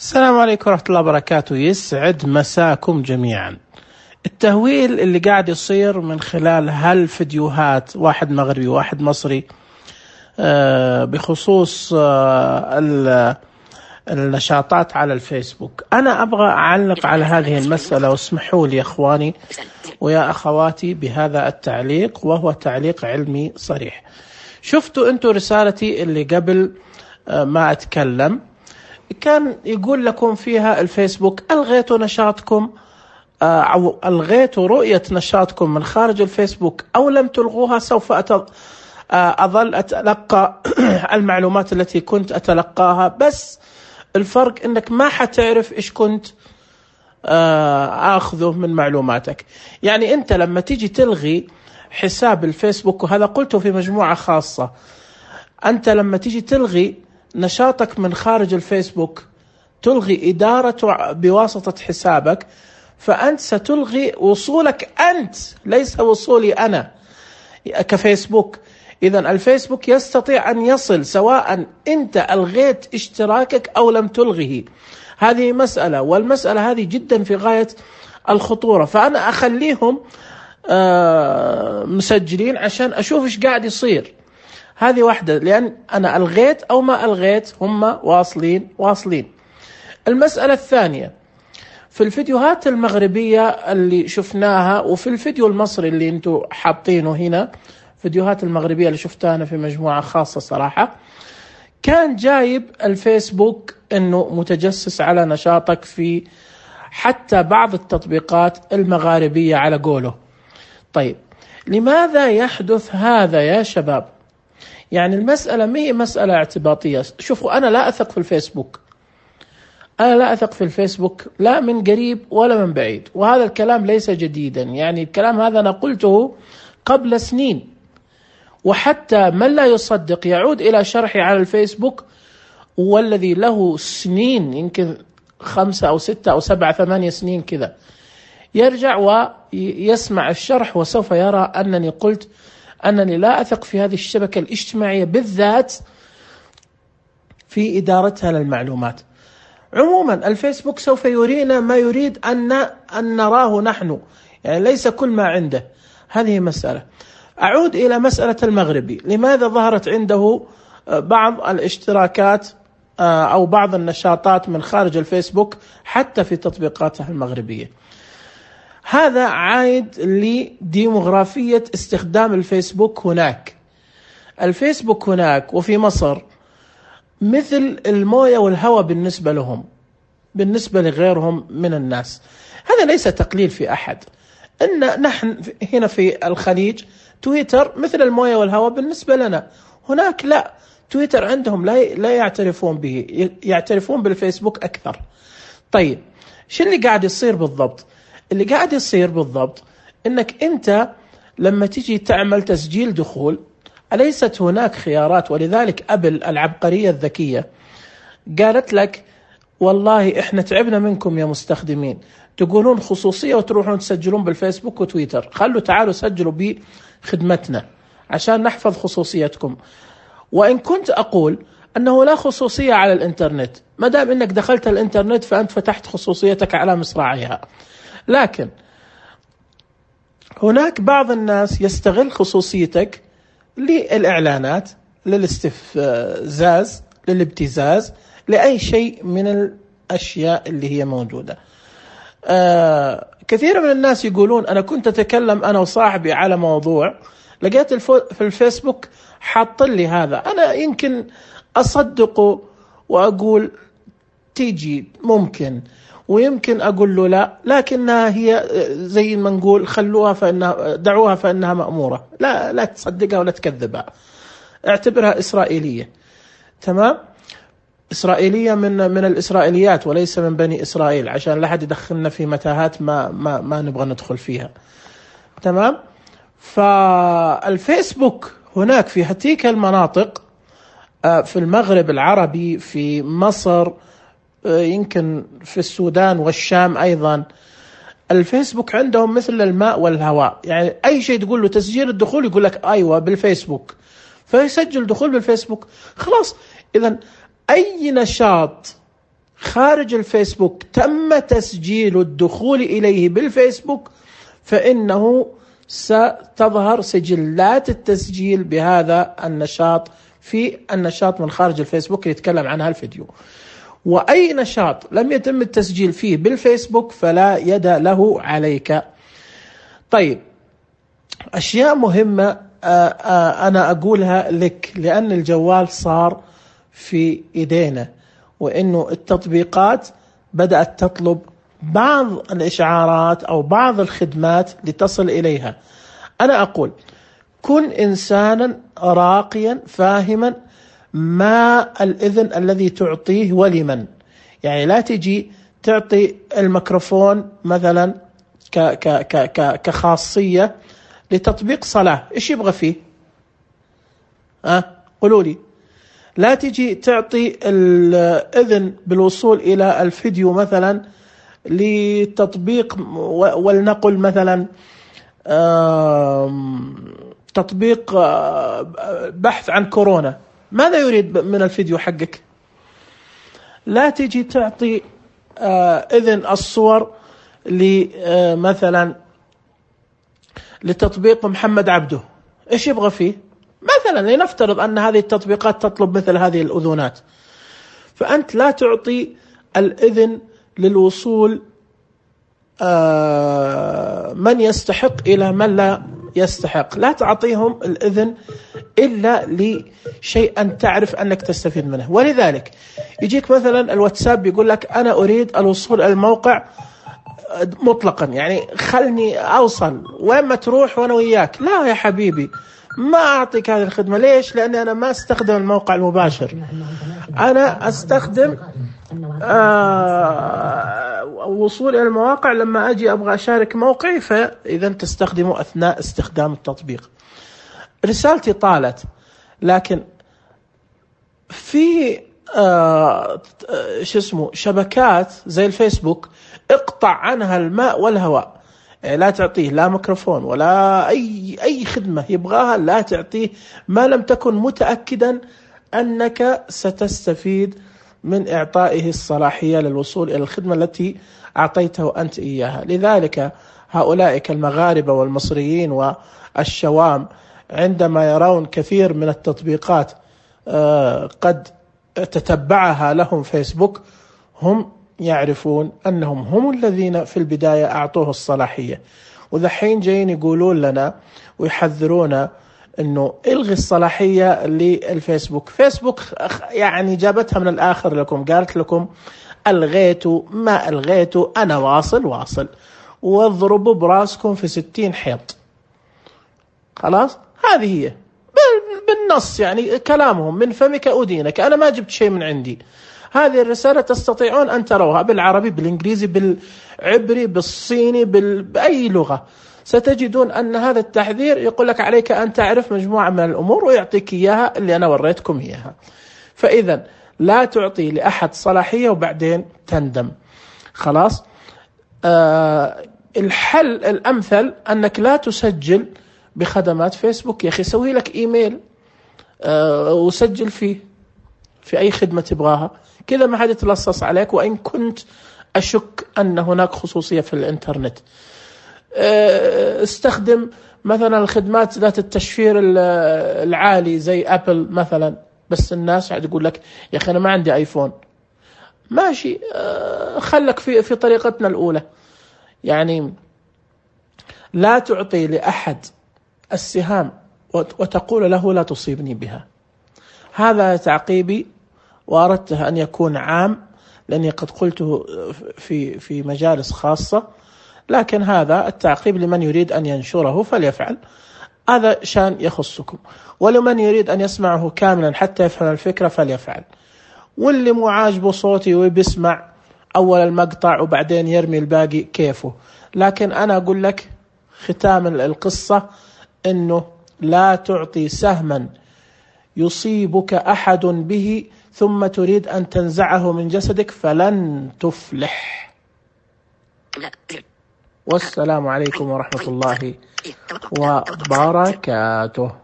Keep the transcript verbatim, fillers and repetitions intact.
السلام عليكم ورحمة الله وبركاته. يسعد مساكم جميعا. التهويل اللي قاعد يصير من خلال هالفيديوهات، واحد مغربي واحد مصري، بخصوص النشاطات على الفيسبوك. أنا أبغى أعلق على هذه المسألة، واسمحوا لي يا أخواني ويا أخواتي بهذا التعليق، وهو تعليق علمي صريح. شفتوا أنتوا رسالتي اللي قبل ما أتكلم؟ كان يقول لكم فيها الفيسبوك ألغيتوا نشاطكم أو ألغيتوا رؤية نشاطكم من خارج الفيسبوك أو لم تلغوها، سوف أظل أتلقى المعلومات التي كنت أتلقاها، بس الفرق أنك ما حتعرف إيش كنت أخذه من معلوماتك. يعني أنت لما تيجي تلغي حساب الفيسبوك، وهذا قلته في مجموعة خاصة، أنت لما تيجي تلغي نشاطك من خارج الفيسبوك، تلغي إدارته بواسطة حسابك، فأنت ستلغي وصولك أنت، ليس وصولي أنا كفيسبوك. إذن الفيسبوك يستطيع أن يصل سواء أنت ألغيت اشتراكك أو لم تلغيه. هذه مسألة، والمسألة هذه جدا في غاية الخطورة، فأنا أخليهم مسجلين عشان أشوف إيش قاعد يصير. هذه واحدة، لأن أنا ألغيت أو ما ألغيت هم واصلين واصلين. المسألة الثانية، في الفيديوهات المغربية اللي شفناها، وفي الفيديو المصري اللي انتوا حاطينه هنا، فيديوهات المغربية اللي شفتها أنا في مجموعة خاصة صراحة، كان جايب الفيسبوك أنه متجسس على نشاطك في حتى بعض التطبيقات المغاربية على قوله. طيب لماذا يحدث هذا يا شباب؟ يعني المسألة ما هي مسألة اعتباطية. شوفوا، أنا لا أثق في الفيسبوك، أنا لا أثق في الفيسبوك لا من قريب ولا من بعيد، وهذا الكلام ليس جديدا، يعني الكلام هذا أنا قلته قبل سنين، وحتى من لا يصدق يعود إلى شرحي على الفيسبوك، والذي له سنين، يمكن خمسة أو ستة أو سبعة ثمانية سنين كذا، يرجع ويسمع الشرح وسوف يرى أنني قلت أنني لا أثق في هذه الشبكة الاجتماعية بالذات في إدارتها للمعلومات. عموما الفيسبوك سوف يرينا ما يريد أن أن نراه نحن، يعني ليس كل ما عنده. هذه مسألة. أعود إلى مسألة المغربي، لماذا ظهرت عنده بعض الاشتراكات أو بعض النشاطات من خارج الفيسبوك حتى في تطبيقاتها المغربية؟ هذا عائد لديموغرافية استخدام الفيسبوك هناك. الفيسبوك هناك وفي مصر مثل الموية والهواء بالنسبة لهم، بالنسبة لغيرهم من الناس. هذا ليس تقليل في أحد، إن نحن هنا في الخليج تويتر مثل الموية والهواء بالنسبة لنا، هناك لا، تويتر عندهم لا لا يعترفون به، يعترفون بالفيسبوك أكثر. طيب شو اللي قاعد يصير بالضبط؟ اللي قاعد يصير بالضبط إنك أنت لما تيجي تعمل تسجيل دخول، أليست هناك خيارات؟ ولذلك أبل العبقرية الذكية قالت لك والله إحنا تعبنا منكم يا مستخدمين، تقولون خصوصية وتروحون تسجلون بالفيسبوك وتويتر، خلوا تعالوا سجلوا بخدمتنا عشان نحفظ خصوصيتكم. وإن كنت أقول أنه لا خصوصية على الإنترنت، ما دام إنك دخلت الإنترنت فأنت فتحت خصوصيتك على مصراعيها، لكن هناك بعض الناس يستغل خصوصيتك للإعلانات، للاستفزاز، للابتزاز، لأي شيء من الأشياء اللي هي موجودة. آه كثير من الناس يقولون أنا كنت أتكلم أنا وصاحبي على موضوع، لقيت في الفيسبوك حاط لي هذا، أنا يمكن أصدقه وأقول تيجي ممكن، ويمكن أقول له لا، لكنها هي زي ما نقول خلوها فإنها دعوها فإنها مأمورة، لا لا تصدقها ولا تكذبها، اعتبرها إسرائيلية. تمام؟ إسرائيلية من من الإسرائيليات وليس من بني إسرائيل، عشان لا حد يدخلنا في متاهات ما ما ما نبغى ندخل فيها. تمام؟ فالفيسبوك هناك في هتيك المناطق، في المغرب العربي، في مصر، يمكن في السودان والشام أيضا، الفيسبوك عندهم مثل الماء والهواء، يعني أي شيء تقول له تسجيل الدخول يقول لك أيوة بالفيسبوك، فيسجل دخول بالفيسبوك خلاص. إذن أي نشاط خارج الفيسبوك تم تسجيل الدخول إليه بالفيسبوك، فإنه ستظهر سجلات التسجيل بهذا النشاط في النشاط من خارج الفيسبوك اللي يتكلم عنها الفيديو. وأي نشاط لم يتم التسجيل فيه بالفيسبوك فلا يد له عليك. طيب، أشياء مهمة أنا أقولها لك، لأن الجوال صار في إيدينا، وإنه التطبيقات بدأت تطلب بعض الإشعارات أو بعض الخدمات لتصل إليها. أنا أقول كن إنسانا راقيا فاهما ما الإذن الذي تعطيه ولمن. يعني لا تجي تعطي الميكروفون مثلا ك ك ك ك كخاصية لتطبيق صلاة، إيش يبغى فيه؟ أه؟ قولوا لي. لا تجي تعطي الإذن بالوصول إلى الفيديو مثلا لتطبيق، ولنقل مثلا تطبيق بحث عن كورونا، ماذا يريد من الفيديو حقك؟ لا تجي تعطي إذن الصور مثلا لتطبيق محمد عبده، إيش يبغى فيه؟ مثلا لنفترض أن هذه التطبيقات تطلب مثل هذه الأذونات، فأنت لا تعطي الإذن للوصول من يستحق إلى من لا يستحق. لا تعطيهم الإذن إلا لشيء أن تعرف أنك تستفيد منه. ولذلك يجيك مثلا الواتساب يقول لك أنا أريد الوصول إلى الموقع مطلقا، يعني خلني أوصل وين ما تروح وأنا وياك. لا يا حبيبي، ما أعطيك هذه الخدمة. ليش؟ لأني أنا ما أستخدم الموقع المباشر، أنا أستخدم آه وصول إلى المواقع لما أجي أبغى أشارك موقعي، فإذا تستخدمه أثناء استخدام التطبيق. رسالتي طالت، لكن في آه شو اسمه شبكات زي الفيسبوك اقطع عنها الماء والهواء، لا تعطيه لا ميكروفون ولا أي أي خدمة يبغاها، لا تعطيه ما لم تكن متأكدا أنك ستستفيد من إعطائه الصلاحية للوصول إلى الخدمة التي أعطيته أنت إياها. لذلك هؤلاء المغاربة والمصريين والشوام عندما يرون كثير من التطبيقات قد تتبعها لهم فيسبوك، هم يعرفون أنهم هم الذين في البداية أعطوه الصلاحية، وذحين جايين يقولون لنا ويحذرونا أنه إلغي الصلاحية للفيسبوك. فيسبوك يعني جابتها من الآخر لكم، قالت لكم ألغيتوا ما ألغيتوا، أنا واصل واصل، واضربوا براسكم في ستين حيط. خلاص، هذه هي بالنص، يعني كلامهم من فمك أدينك، أنا ما جبت شيء من عندي. هذه الرسالة تستطيعون أن تروها بالعربي، بالإنجليزي، بالعبري، بالصيني، بال... بأي لغة، ستجدون أن هذا التحذير يقول لك عليك أن تعرف مجموعة من الأمور ويعطيك إياها اللي أنا وريتكم إياها. فإذا لا تعطي لأحد صلاحية وبعدين تندم. خلاص. آه الحل الأمثل أنك لا تسجل بخدمات فيسبوك. يا أخي سوي لك إيميل آه وسجل فيه في أي خدمة تبغاها، كذا ما حد يتلصص عليك. وإن كنت أشك أن هناك خصوصية في الإنترنت، استخدم مثلا الخدمات ذات التشفير العالي زي أبل مثلا، بس الناس عاد يقول لك يا أخي أنا ما عندي آيفون. ماشي، خلك في في طريقتنا الأولى. يعني لا تعطي لأحد السهام وتقول له لا تصيبني بها. هذا تعقيبي، وأردته أن يكون عام لأني قد قلته في في مجالس خاصة، لكن هذا التعقيب لمن يريد أن ينشره فليفعل، هذا شان يخصكم. ولمن يريد أن يسمعه كاملا حتى يفهم الفكرة فليفعل. واللي مو عاجبه صوتي وبيسمع أول المقطع وبعدين يرمي الباقي كيفه. لكن أنا أقول لك ختام القصة أنه لا تعطي سهما يصيبك أحد به ثم تريد أن تنزعه من جسدك، فلن تفلح. والسلام عليكم ورحمة الله وبركاته.